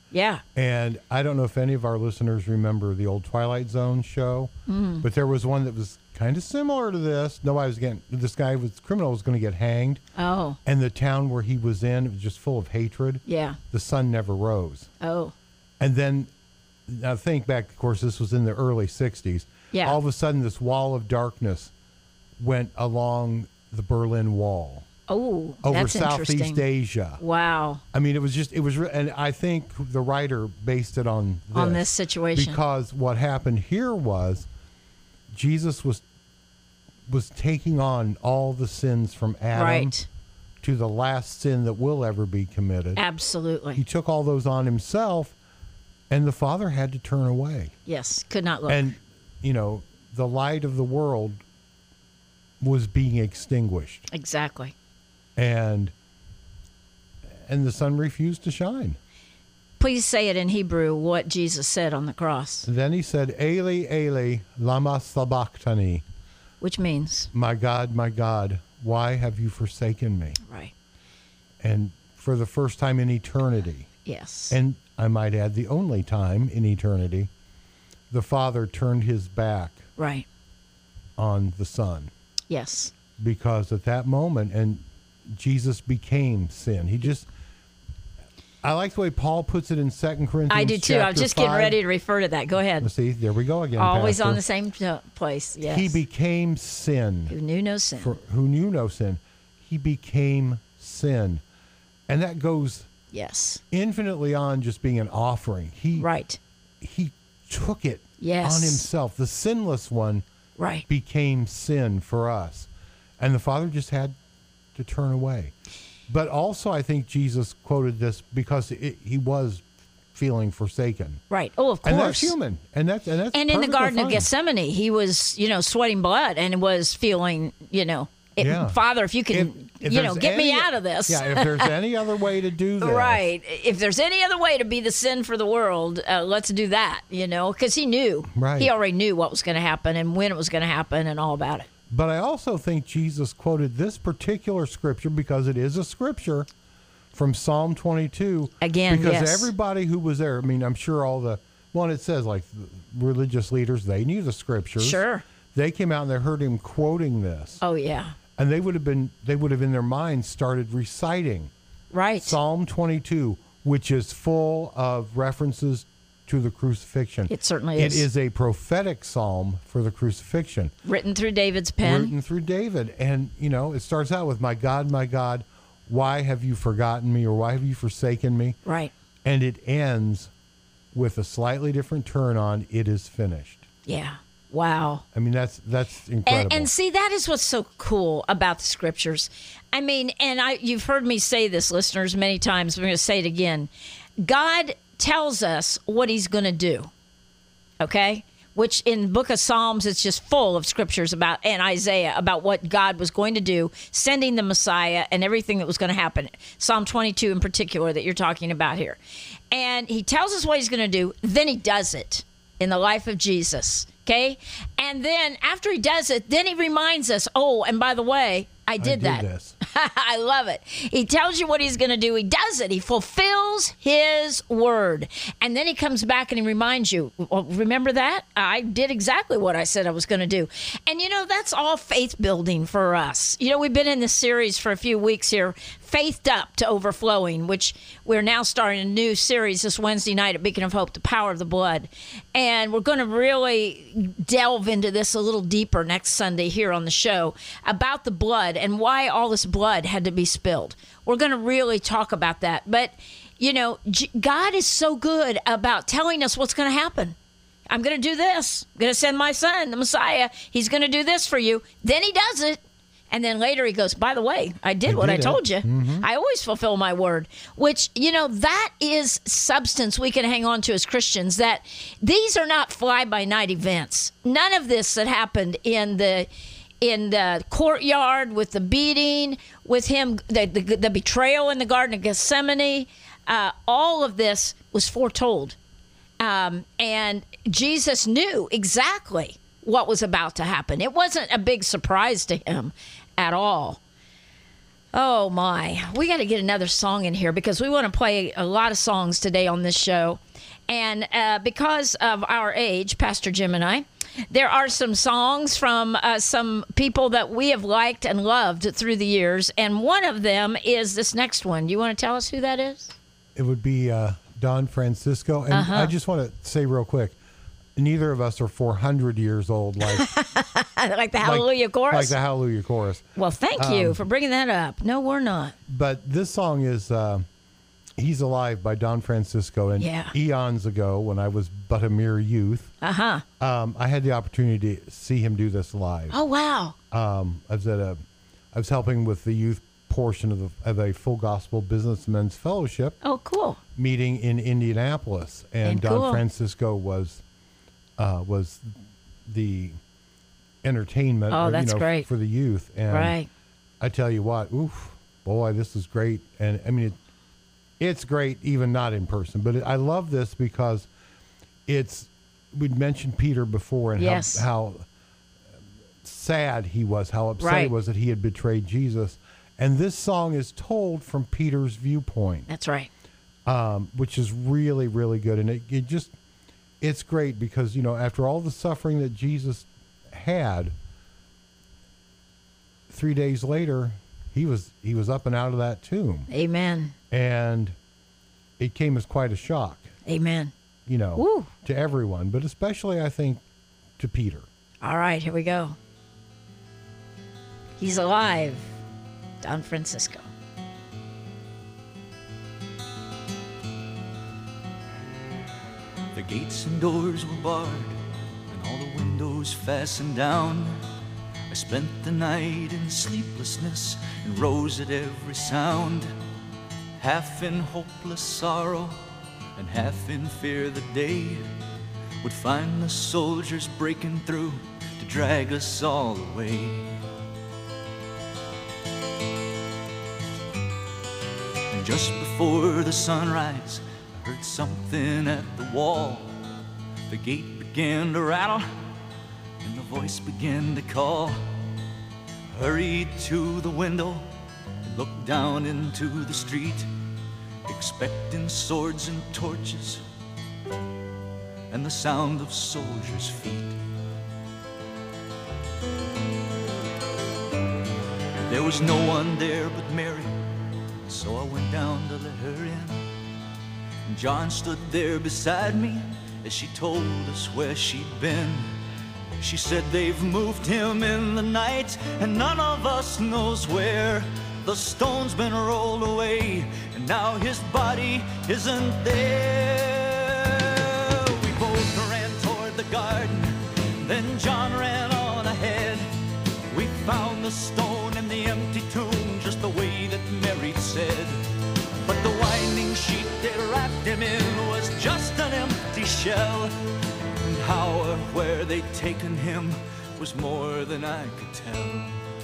Yeah. And I don't know if any of our listeners remember the old Twilight Zone show, mm. but there was one that was kind of similar to this. Nobody was getting, this guy was, criminal was going to get hanged. Oh. And the town where he was in, it was just full of hatred. Yeah. The sun never rose. Oh. And then, now think back, of course, this was in the early sixties. Yeah. All of a sudden, this wall of darkness went along the Berlin Wall. Oh, over that's Southeast interesting. Asia. Wow. I mean, it was just, it was, re- and I think the writer based it on this. On this situation. Because what happened here was Jesus was was taking on all the sins from Adam Right. to the last sin that will ever be committed. Absolutely. He took all those on himself, and the Father had to turn away. Yes. Could not look. And, you know, the light of the world was being extinguished. Exactly. And and the sun refused to shine. Please say it in Hebrew, what Jesus said on the cross, Then he said, Eli, Eli, lama sabachthani. which means, My God, my God, why have you forsaken me? right. And for the first time in eternity, Yes. and I might add the only time in eternity, the Father turned his back right. on the Son. Yes. Because at that moment, and Jesus became sin. He just, I like the way Paul puts it in Second Corinthians. I do too. I was chapter just getting five. ready to refer to that. Go ahead. Let's see, there we go again. Always Pastor. on the same t- place. Yes. He became sin. Who knew no sin. For, who knew no sin. He became sin. And that goes yes. infinitely on just being an offering. He Right. he took it Yes. on himself. The sinless one Right. became sin for us. And the Father just had to turn away. But also I think Jesus quoted this because it, he was feeling forsaken. Right. Oh, of course. And that's human. And that's and that's And in the perfectly Garden of fine. Gethsemane, he was, you know, sweating blood and was feeling, you know, it, Yeah. Father, if you can, If- if you know, there's get me any- out of this. Yeah, if there's any other way to do this. Right. If there's any other way to be the sin for the world, uh, let's do that, you know, because he knew. Right. He already knew what was going to happen and when it was going to happen and all about it. But I also think Jesus quoted this particular scripture because it is a scripture from Psalm twenty-two. Again, because yes. everybody who was there, I mean, I'm sure all the, well, it says like the religious leaders, they knew the scriptures. Sure. They came out and they heard him quoting this. Oh, yeah. And they would have been, they would have in their minds started reciting Right. Psalm twenty-two, which is full of references to the crucifixion. It certainly It is. is a prophetic psalm for the crucifixion. Written through David's pen. Written through David. And, you know, it starts out with, my God, my God, why have you forgotten me, or why have you forsaken me? Right. And it ends with a slightly different turn on, it is finished. Yeah. Wow. I mean, that's that's incredible. And, and see, that is what's so cool about the scriptures. I mean, and I you've heard me say this, listeners, many times. I'm going to say it again. God tells us what he's going to do. Okay? Which in the book of Psalms, it's just full of scriptures about, and Isaiah, about what God was going to do, sending the Messiah and everything that was going to happen. Psalm twenty-two in particular that you're talking about here. And he tells us what he's going to do, then he does it in the life of Jesus. Okay? And then after he does it, then he reminds us, oh, and by the way, I did, I did that. this. I love it. He tells you what he's going to do. He does it. He fulfills his word. And then he comes back and he reminds you, well, remember that? I did exactly what I said I was going to do. And, you know, that's all faith building for us. You know, we've been in this series for a few weeks here, Faithed Up to Overflowing, which we're now starting a new series this Wednesday night at Beacon of Hope, The Power of the Blood. And we're going to really delve into this a little deeper next Sunday here on the show about the blood and why all this blood had to be spilled. We're going to really talk about that. But, you know, G- God is so good about telling us what's going to happen. I'm going to do this. I'm going to send my son, the Messiah. He's going to do this for you. Then he does it. And then later he goes, by the way, I did I what did I it. told you. Mm-hmm. I always fulfill my word, which, you know, that is substance we can hang on to as Christians, that these are not fly-by-night events. None of this that happened in the in the courtyard with the beating, with him, the, the, the betrayal in the Garden of Gethsemane, uh, all of this was foretold. Um, and Jesus knew exactly what was about to happen. It wasn't a big surprise to him at all. Oh my, we got to get another song in here because we want to play a lot of songs today on this show. And uh, because of our age, Pastor Jim and I, there are some songs from uh, some people that we have liked and loved through the years. And one of them is this next one. You want to tell us who that is? It would be uh, Don Francisco. And Uh-huh. I just want to say real quick, neither of us are four hundred years old like, Like the Hallelujah like, chorus? like the Hallelujah chorus. Well, thank you for bringing that up. No, we're not. But this song is uh, He's Alive by Don Francisco. And Yeah. eons ago, when I was but a mere youth, Uh-huh. um, I had the opportunity to see him do this live. Oh, wow. Um, I was at a, I was helping with the youth portion of, the, of a Full Gospel Businessmen's Fellowship Oh, cool. meeting in Indianapolis, and, And Don cool. Francisco was uh, was the entertainment. Oh, or, that's you know, great. for the youth. And Right. I tell you what, oof, boy, this is great. And I mean, it, it's great even not in person, but it, I love this because it's. We'd mentioned Peter before and Yes. how, how sad he was, how upset he Right. was that he had betrayed Jesus. And this song is told from Peter's viewpoint, That's right. um, which is really, really good. And it, it just, it's great because, you know, after all the suffering that Jesus had, three days later, he was he was up and out of that tomb. Amen. And it came as quite a shock, Amen. you know, Woo. to everyone, but especially, I think, to Peter. All right, here we go. He's alive. Don Francisco. The gates and doors were barred, and all the windows fastened down. I spent the night in sleeplessness and rose at every sound, half in hopeless sorrow and half in fear the day would find the soldiers breaking through to drag us all away. And just before the sunrise, I heard something at the wall. The gate began to rattle, and the voice began to call. I hurried to the window and looked down into the street, expecting swords and torches and the sound of soldiers' feet. There was no one there but Mary, so I went down to let her in. And John stood there beside me as she told us where she'd been. She said they've moved him in the night and none of us knows where. The stone's been rolled away and now his body isn't there. We both ran toward the garden, then John ran on ahead. We found the stone and the empty tomb just the way that Mary said. But the winding sheet that wrapped him in was just an empty shell. And how or where they'd taken him was more than I could tell.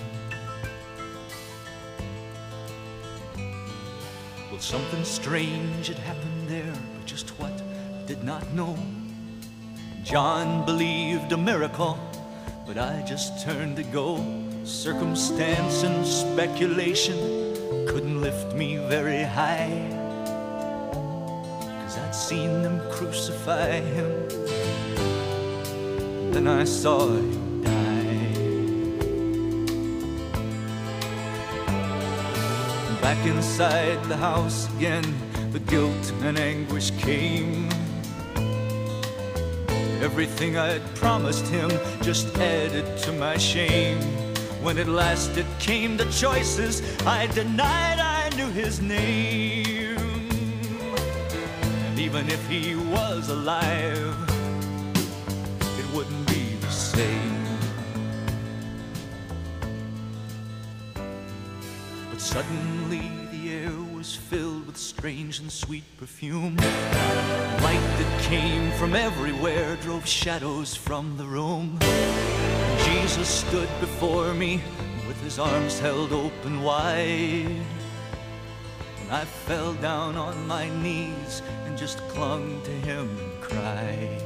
Well, something strange had happened there, but just what I did not know. John believed a miracle, but I just turned to go. Circumstance and speculation couldn't lift me very high, 'cause I'd seen them crucify him, then I saw him die. Back inside the house again, the guilt and anguish came. Everything I'd promised him just added to my shame. When at last it came to choices, I denied I knew his name. And even if he was alive, it wouldn't be the same. But suddenly the air was filled with strange and sweet perfume. Light that came from everywhere drove shadows from the room. Jesus stood before me with his arms held open wide. And I fell down on my knees and just clung to him and cried.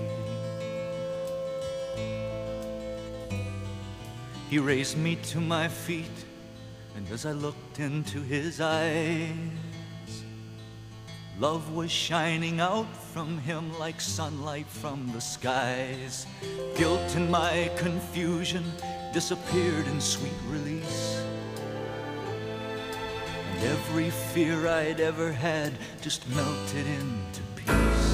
He raised me to my feet And as I looked into his eyes, love was shining out from him like sunlight from the skies. Guilt and my confusion disappeared in sweet release. And every fear I'd ever had just melted into peace.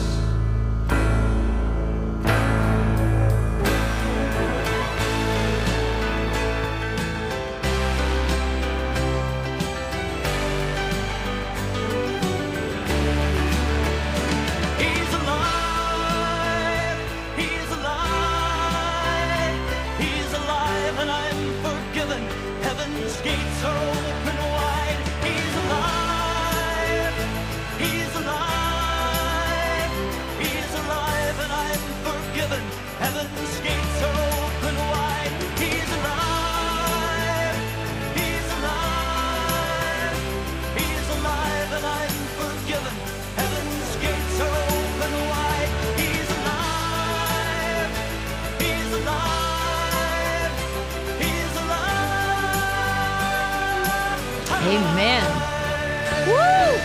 Amen. Woo!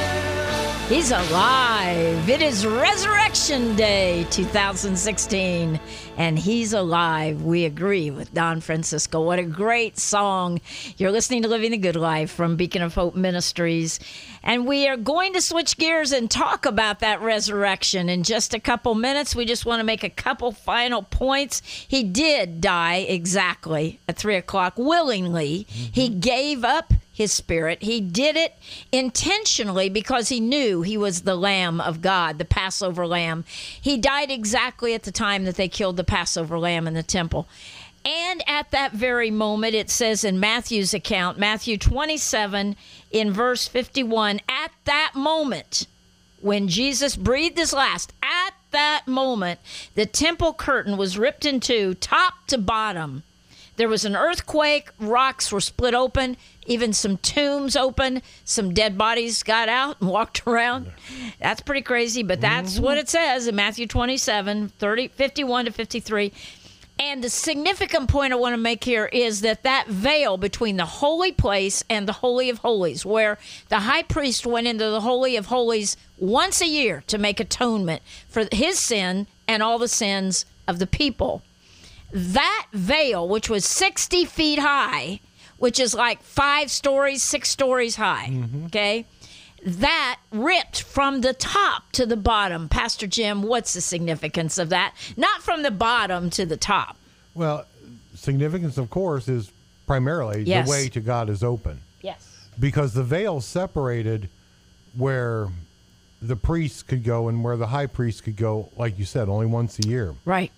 He's alive. It is Resurrection Day two thousand sixteen, and he's alive. We agree with Don Francisco. What a great song. You're listening to Living the Good Life from Beacon of Hope Ministries, and we are going to switch gears and talk about that resurrection in just a couple minutes. We just want to make a couple final points. He did die exactly at three o'clock willingly. Mm-hmm. He gave up his spirit. He did it intentionally because he knew he was the Lamb of God, the Passover Lamb. He died exactly at the time that they killed the Passover Lamb in the temple. And at that very moment, it says in Matthew's account, Matthew twenty-seven, in verse fifty-one, at that moment, when Jesus breathed his last, at that moment, the temple curtain was ripped in two, top to bottom. There was an earthquake, rocks were split open, even some tombs open, some dead bodies got out and walked around. That's pretty crazy, but that's mm-hmm. what it says in Matthew twenty-seven, thirty, fifty-one to fifty-three. And the significant point I want to make here is that that veil between the holy place and the Holy of Holies, where the high priest went into the Holy of Holies once a year to make atonement for his sin and all the sins of the people. That veil, which was sixty feet high, which is like five stories, six stories high, mm-hmm. okay, that ripped from the top to the bottom. Pastor Jim, what's the significance of that? Not from the bottom to the top. Well, significance, of course, is primarily yes. the way to God is open. Yes. Because the veil separated where the priests could go and where the high priest could go, like you said, only once a year. Right.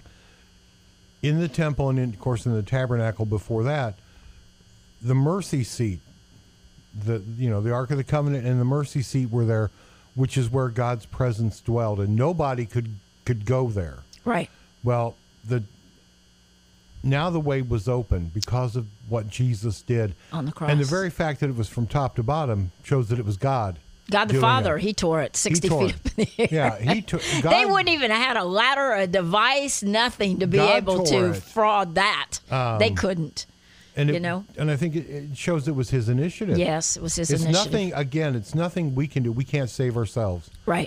In the temple and, in, of course, in the tabernacle before that, the mercy seat, the you know, the Ark of the Covenant and the mercy seat were there, which is where God's presence dwelled, and nobody could, could go there. Right. Well, the now the way was open because of what Jesus did. On the cross. And the very fact that it was from top to bottom shows that it was God. God the Father, it. He tore it sixty tore feet up in the air. Yeah, he took. They wouldn't even have had a ladder, a device, nothing to be God able to it. fraud that. Um, they couldn't. And it, you know, and I think it, it shows it was his initiative. Yes, it was his it's initiative. Nothing. Again, it's nothing we can do. We can't save ourselves. Right.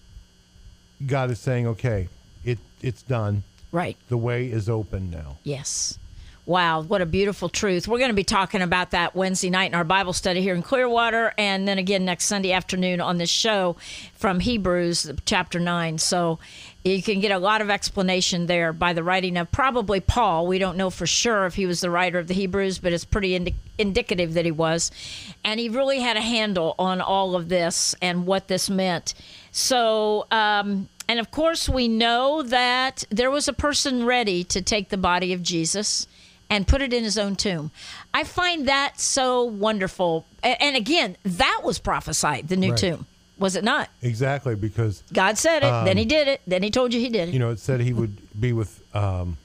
God is saying, okay, it it's done. Right. The way is open now. Yes. Wow, what a beautiful truth. We're going to be talking about that Wednesday night in our Bible study here in Clearwater, and then again next Sunday afternoon on this show from Hebrews chapter nine. So you can get a lot of explanation there by the writing of probably Paul. We don't know for sure if he was the writer of the Hebrews, but it's pretty indi- indicative that he was. And he really had a handle on all of this and what this meant. So, um, and of course, we know that there was a person ready to take the body of Jesus and put it in his own tomb. I find that so wonderful. And again, that was prophesied, the new right. tomb. Was it not? Exactly, because God said it, um, then he did it, then he told you he did it. You know, it said he would be with, um,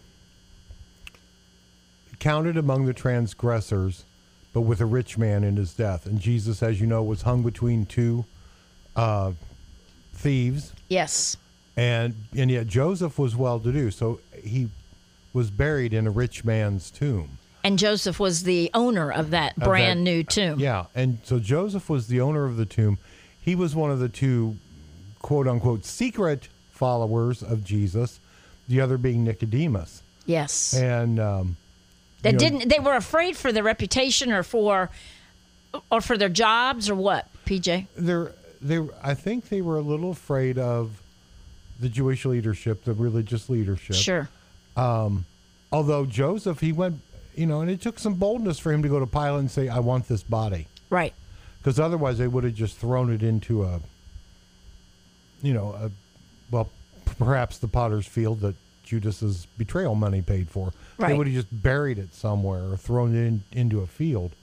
counted among the transgressors, but with a rich man in his death. And Jesus, as you know, was hung between two uh, thieves. Yes. And and yet Joseph was well-to-do, so he was buried in a rich man's tomb. And Joseph was the owner of that brand that- new tomb. Yeah, and so Joseph was the owner of the tomb. He was one of the two, quote unquote, secret followers of Jesus. The other being Nicodemus, Yes. and um, That you know, didn't. They were afraid for their reputation, or for, or for their jobs, or what? P J. They're they. I think they were a little afraid of the Jewish leadership, the religious leadership. Sure. Although Joseph, he went, you know, and it took some boldness for him to go to Pilate and say, "I want this body," Right. because otherwise they would have just thrown it into a, you know, a, well, p- perhaps the potter's field that Judas's betrayal money paid for. They Right. would have just buried it somewhere or thrown it in, into a field.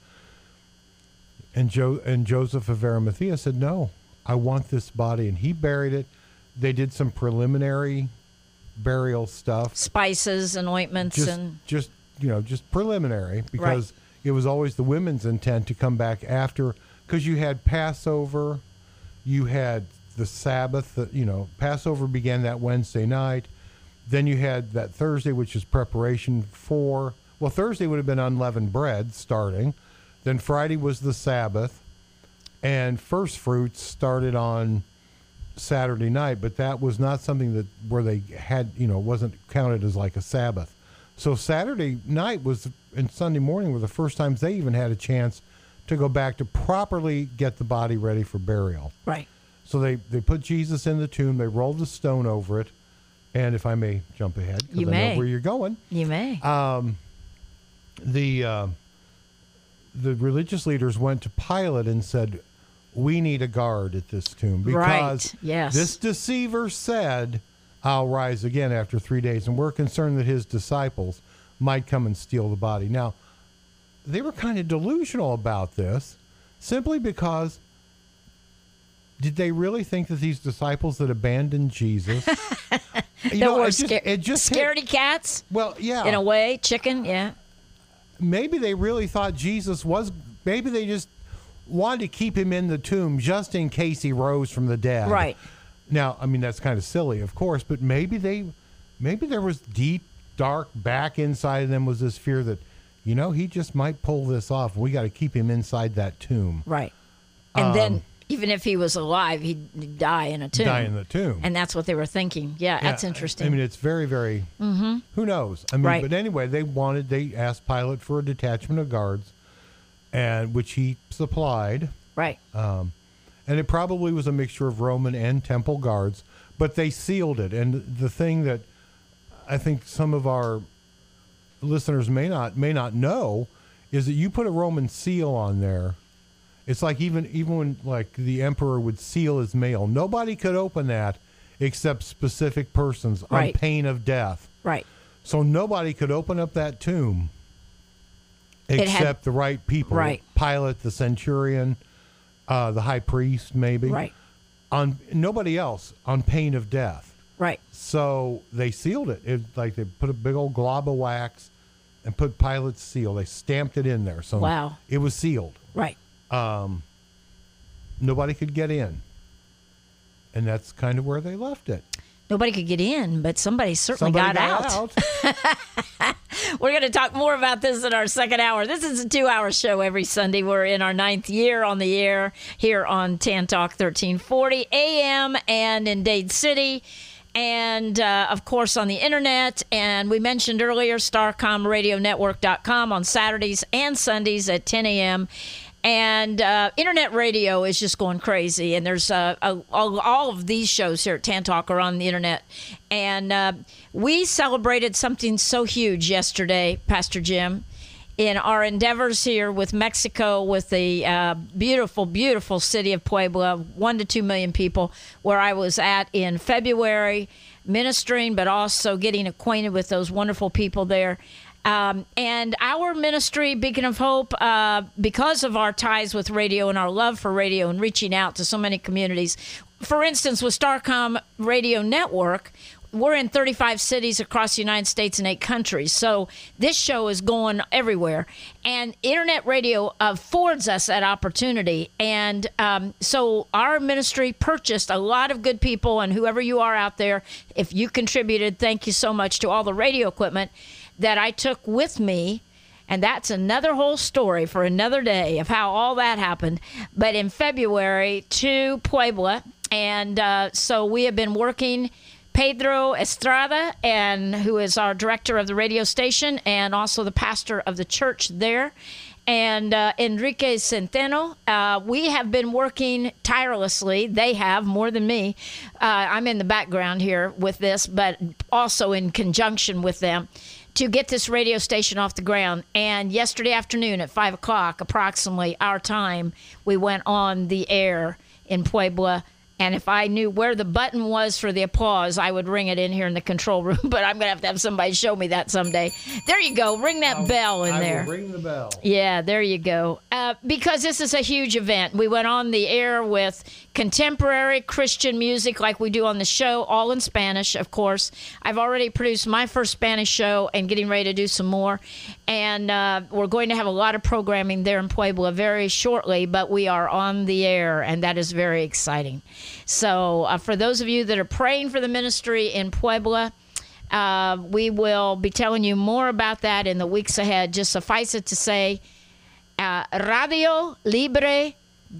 And Jo and Joseph of Arimathea said, "No, I want this body," and he buried it. They did some preliminary burial stuff, Spices and ointments just and just you know just preliminary, because it was always the women's intent to come back after, because you had Passover, you had the Sabbath. The, you know, Passover began that Wednesday night. Then you had that Thursday, which is preparation for. Well, Thursday would have been unleavened bread starting. Then Friday was the Sabbath, and first fruits started on Saturday night, but that was not something that where they had, you know, wasn't counted as like a Sabbath. So Saturday night was and Sunday morning were the first times they even had a chance to go back to properly get the body ready for burial. right. So they, they put Jesus in the tomb, they rolled the stone over it, and if I may jump ahead, because You I may. know where you're going, You may. the uh, the religious leaders went to Pilate and said, "We need a guard at this tomb because Right, yes. this deceiver said, 'I'll rise again after three days,' and we're concerned that his disciples might come and steal the body." Now, they were kind of delusional about this, simply because did they really think that these disciples that abandoned Jesus, you That were it just, scar- it just hit- scaredy cats, well, yeah, in a way. Chicken, yeah. maybe they really thought Jesus was, maybe they just wanted to keep him in the tomb just in case he rose from the dead. Right. Now, I mean, that's kind of silly, of course, but maybe they, maybe there was deep, dark back inside of them was this fear that, you know, he just might pull this off. We got to keep him inside that tomb. Right. And then, even if he was alive, he'd die in a tomb. Um, Die in the tomb. And that's what they were thinking. Yeah, that's Yeah, interesting. I mean, it's very, very, mm-hmm. who knows? I mean, Right. but anyway, they wanted, they asked Pilate for a detachment of guards, and which he supplied. right. And it probably was a mixture of Roman and temple guards, but they sealed it. And the thing that I think some of our listeners may not may not know is that you put a Roman seal on there. It's like even even when like the emperor would seal his mail, nobody could open that except specific persons Right. on pain of death. right. So nobody could open up that tomb It except had- the right people. Right. Pilate, the centurion, uh, the high priest, maybe. Right. On nobody else on pain of death. Right. So they sealed it. It like they put a big old glob of wax and put Pilate's seal. They stamped it in there. So Wow. it was sealed. Right. Nobody could get in. And that's kind of where they left it. Nobody could get in, but somebody certainly Somebody got, out. We're going to talk more about this in our second hour. This is a two-hour show every Sunday. We're in our ninth year on the air here on Tan Talk thirteen forty A M and in Dade City. And, uh, of course, on the internet. And we mentioned earlier, Starcom Radio Network dot com on Saturdays and Sundays at ten A M And uh, internet radio is just going crazy. And there's uh, a, all, all of these shows here at Tan Talk are on the internet. And uh, we celebrated something so huge yesterday, Pastor Jim, in our endeavors here with Mexico, with the uh, beautiful, beautiful city of Puebla, one to two million people, where I was at in February, ministering, but also getting acquainted with those wonderful people there. Um, and our ministry, Beacon of Hope, uh, because of our ties with radio and our love for radio and reaching out to so many communities, for instance, with Starcom Radio Network, we're in thirty-five cities across the United States and eight countries. So this show is going everywhere. And internet radio affords us that opportunity. And um, so our ministry purchased a lot of good people, and whoever you are out there, if you contributed, thank you so much to all the radio equipment that I took with me And that's another whole story for another day of how all that happened. But in February to Puebla, and uh, so we have been working. Pedro Estrada, and who is our director of the radio station and also the pastor of the church there, and uh, Enrique Centeno. Uh, we have been working tirelessly. They have, more than me. Uh, I'm in the background here with this, but also in conjunction with them, to get this radio station off the ground. And yesterday afternoon at five o'clock, approximately our time, we went on the air in Puebla. And if I knew where the button was for the applause, I would ring it in here in the control room. But I'm going to have to have somebody show me that someday. There you go. Ring that I'll, bell in I there. Will ring the bell. Yeah, there you go. Uh, because this is a huge event. We went on the air with contemporary Christian music like we do on the show, all in Spanish, of course. I've already produced my first Spanish show and getting ready to do some more. And uh, we're going to have a lot of programming there in Puebla very shortly, but we are on the air, and that is very exciting. So uh, for those of you that are praying for the ministry in Puebla, uh, we will be telling you more about that in the weeks ahead. Just suffice it to say, uh, Radio Libre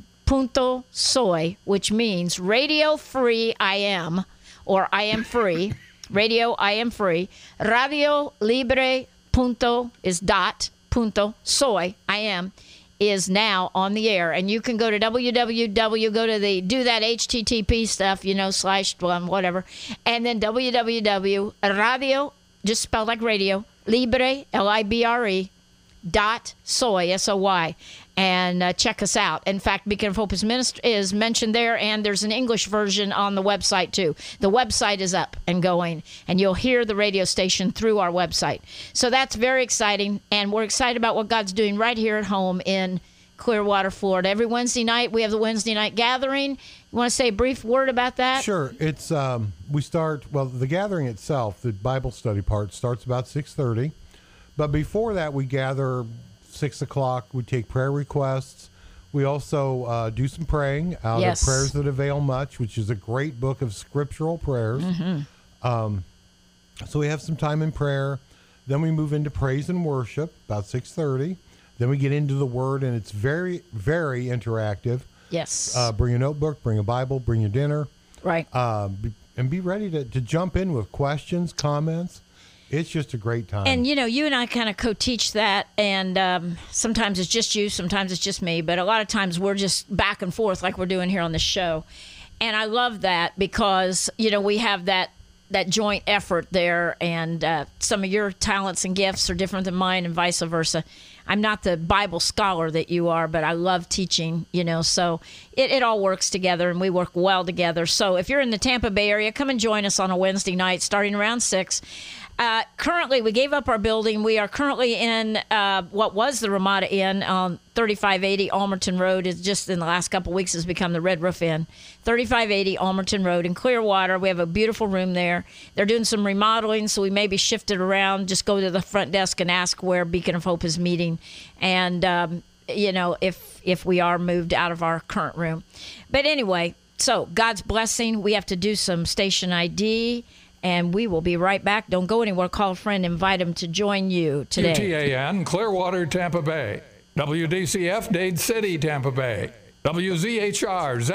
Punto Soy, which means Radio Free I Am, or I Am Free. Radio I Am Free. Radio Libre Punto is dot, punto, soy, I am, is now on the air. And you can go to w w w, go to the, do that H T T P stuff, you know, slash, um, whatever. And then w w w radio, just spelled like radio, libre, L I B R E, dot soy, S O Y, and uh, check us out. In fact, Beacon of Hope is, minister- is mentioned there, and there's an English version on the website too. The website is up and going, and you'll hear the radio station through our website. So that's very exciting, and we're excited about what God's doing right here at home in Clearwater, Florida. Every Wednesday night, we have the Wednesday night gathering. You want to say a brief word about that? Sure. It's um, we start, well, the gathering itself, the Bible study part, starts about six thirty. But before that, we gather six o'clock. We take prayer requests. We also uh, do some praying out Yes. of Prayers That Avail Much, which is a great book of scriptural prayers. Mm-hmm. Um, so we have some time in prayer. Then we move into praise and worship, about six thirty. Then we get into the Word, and it's very, very interactive. Yes. Uh, bring a notebook, bring a Bible, bring your dinner. Right. Uh, be, and be ready to, to jump in with questions, comments. It's just a great time. And, you know, you and I kind of co-teach that, and um, sometimes it's just you, sometimes it's just me, but a lot of times we're just back and forth like we're doing here on the show. And I love that because, you know, we have that that joint effort there, and uh, some of your talents and gifts are different than mine and vice versa. I'm not the Bible scholar that you are, but I love teaching, you know, so it, it all works together, and we work well together. So if you're in the Tampa Bay area, come and join us on a Wednesday night starting around six. Uh, currently, we gave up our building. We are currently in uh, what was the Ramada Inn on thirty-five eighty Almerton Road. It's just in the last couple of weeks has become the Red Roof Inn. thirty-five eighty Almerton Road in Clearwater. We have a beautiful room there. They're doing some remodeling, so we may be shifted around. Just go to the front desk and ask where Beacon of Hope is meeting. And, um, you know, if if we are moved out of our current room. But anyway, so God's blessing. We have to do some station I D. And we will be right back. Don't go anywhere. Call a friend. Invite them to join you today. U T A N, Clearwater, Tampa Bay. W D C F, Dade City, Tampa Bay. W Z H R,